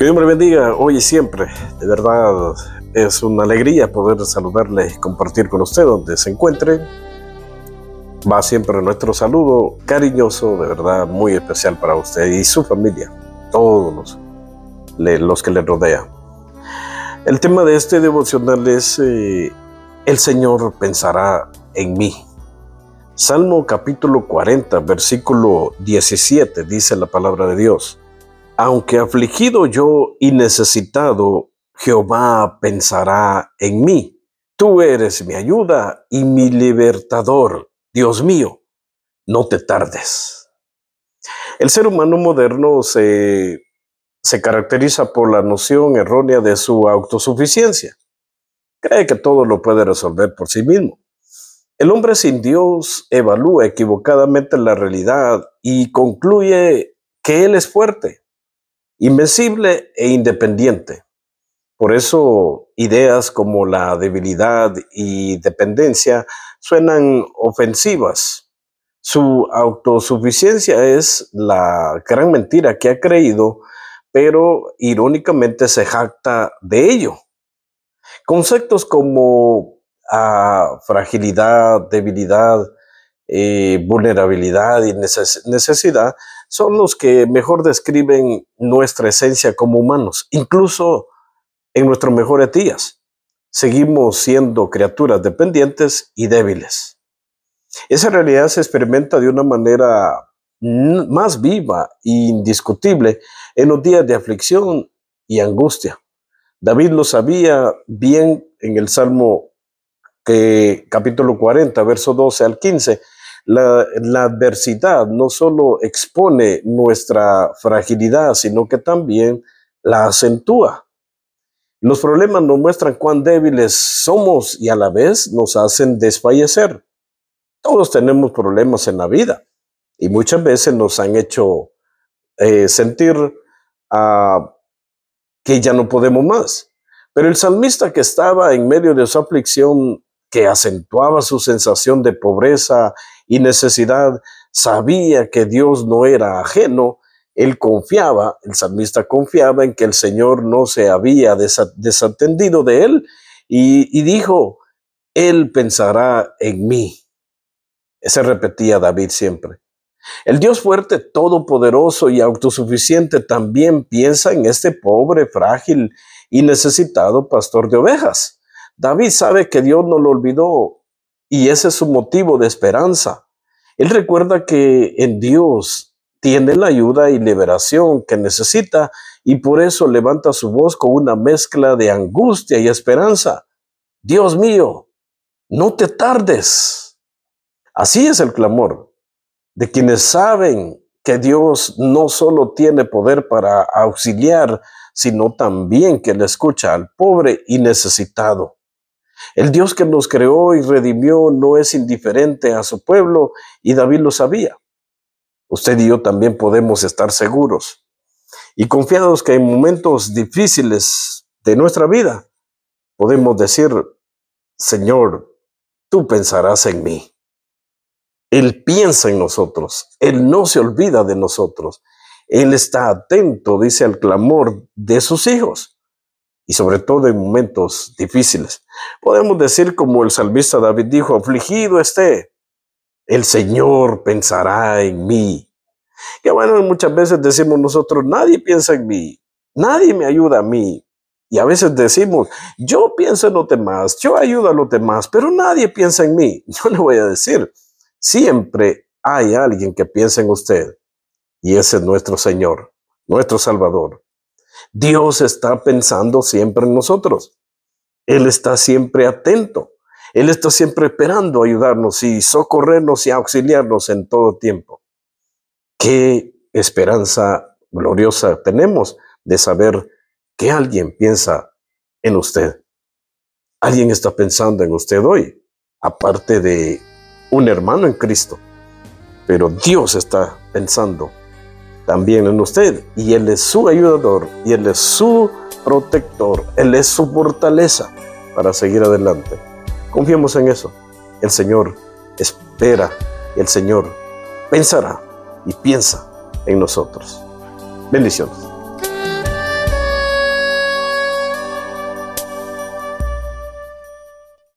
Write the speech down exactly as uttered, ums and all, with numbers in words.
Que Dios me bendiga hoy y siempre. De verdad es una alegría poder saludarle y compartir con usted donde se encuentre. Va siempre nuestro saludo cariñoso, de verdad muy especial para usted y su familia, todos los, los que le rodean. El tema de este devocional es eh, el Señor pensará en mí. Salmo capítulo cuarenta, versículo diecisiete, dice la palabra de Dios. Aunque afligido yo y necesitado, Jehová pensará en mí. Tú eres mi ayuda y mi libertador. Dios mío, no te tardes. El ser humano moderno se, se caracteriza por la noción errónea de su autosuficiencia. Cree que todo lo puede resolver por sí mismo. El hombre sin Dios evalúa equivocadamente la realidad y concluye que Él es fuerte, invencible e independiente. Por eso, ideas como la debilidad y dependencia suenan ofensivas. Su autosuficiencia es la gran mentira que ha creído, pero irónicamente se jacta de ello. Conceptos como ah, fragilidad, debilidad, eh, vulnerabilidad y neces- necesidad son los que mejor describen nuestra esencia como humanos. Incluso en nuestros mejores días, seguimos siendo criaturas dependientes y débiles. Esa realidad se experimenta de una manera más viva e indiscutible en los días de aflicción y angustia. David lo sabía bien en el Salmo que, capítulo cuarenta, verso doce al quince. La, la adversidad no solo expone nuestra fragilidad, sino que también la acentúa. Los problemas nos muestran cuán débiles somos y a la vez nos hacen desfallecer. Todos tenemos problemas en la vida y muchas veces nos han hecho eh, sentir uh, que ya no podemos más. Pero el salmista que estaba en medio de su aflicción, que acentuaba su sensación de pobreza y necesidad, sabía que Dios no era ajeno. Él confiaba, el salmista confiaba en que el Señor no se había desatendido de él y, y dijo, Él pensará en mí. Ese repetía David siempre. El Dios fuerte, todopoderoso y autosuficiente también piensa en este pobre, frágil y necesitado pastor de ovejas. David sabe que Dios no lo olvidó y ese es su motivo de esperanza. Él recuerda que en Dios tiene la ayuda y liberación que necesita y por eso levanta su voz con una mezcla de angustia y esperanza. Dios mío, no te tardes. Así es el clamor de quienes saben que Dios no solo tiene poder para auxiliar, sino también que le escucha al pobre y necesitado. El Dios que nos creó y redimió no es indiferente a su pueblo y David lo sabía. Usted y yo también podemos estar seguros y confiados que en momentos difíciles de nuestra vida podemos decir, Señor, tú pensarás en mí. Él piensa en nosotros, Él no se olvida de nosotros. Él está atento, dice, al clamor de sus hijos y sobre todo en momentos difíciles. Podemos decir como el salmista David dijo, afligido esté, el Señor pensará en mí. Que bueno, muchas veces decimos nosotros, nadie piensa en mí, nadie me ayuda a mí. Y a veces decimos, yo pienso en los demás, yo ayudo a los demás, pero nadie piensa en mí. Yo le voy a decir, siempre hay alguien que piensa en usted y ese es nuestro Señor, nuestro Salvador. Dios está pensando siempre en nosotros. Él está siempre atento. Él está siempre esperando ayudarnos y socorrernos y auxiliarnos en todo tiempo. Qué esperanza gloriosa tenemos de saber que alguien piensa en usted. Alguien está pensando en usted hoy, aparte de un hermano en Cristo, pero Dios está pensando también en usted y Él es su ayudador y Él es su protector, Él es su fortaleza para seguir adelante. Confiemos en eso. El Señor espera y el Señor pensará y piensa en nosotros. Bendiciones.